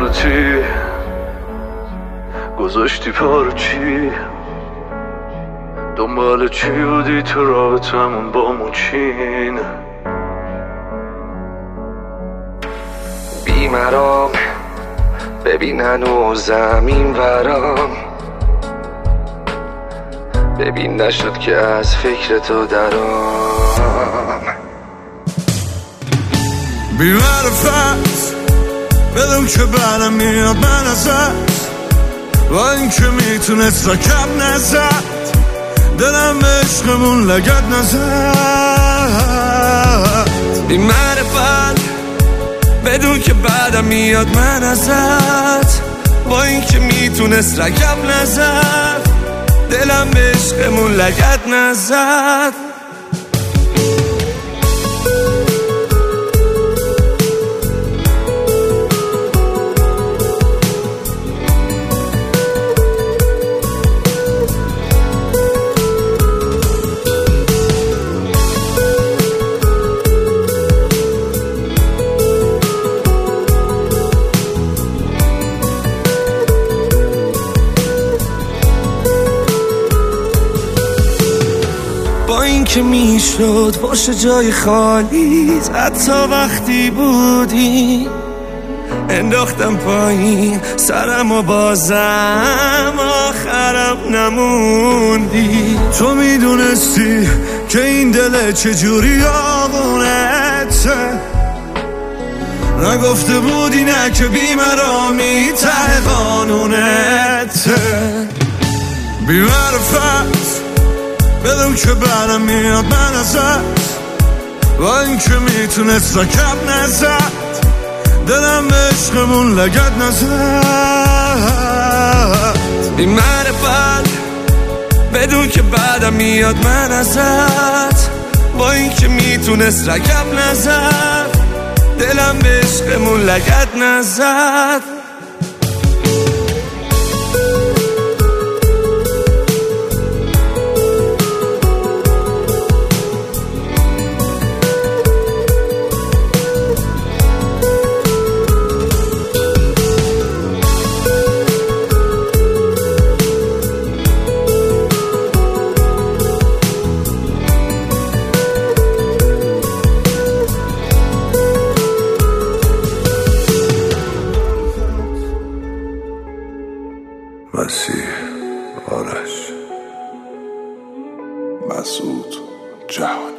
خودتی گذاشتی پارو چی؟ دنبال چی بودی تو رابطمون با موچین؟ بیمرام ببین هنوز زمین ورام، ببین نشد که از فکر تو درام. بی‌معرفت بدون که برم میاد من ازت، با این که میتونست رکب نزد، دلم به عشقمون لگد نزد. بی‌معرفت بدون که بعدم میاد من ازت، با این که میتونست رکب نزد، دلم به عشقمون لگد نزد. با این که میشد باشه جای خالیت، حتی وقتی بودی انداختم پایین سرم و بازم آخرم نموندی. تو میدونستی که این دل چجوری آغونته، نگفته بودی نه که بی‌مرامی ته قانونته. بی‌معرفت بدون که برم میاد من ازت، با این که میتونست رکب نزد، دلم به عشقمون لگد نزد. بی‌معرفت بدون که بعدم میاد من ازت، با این که میتونست رکب نزد، دلم به عشقمون لگد نزد. مسیح آرش مسعود جهانی.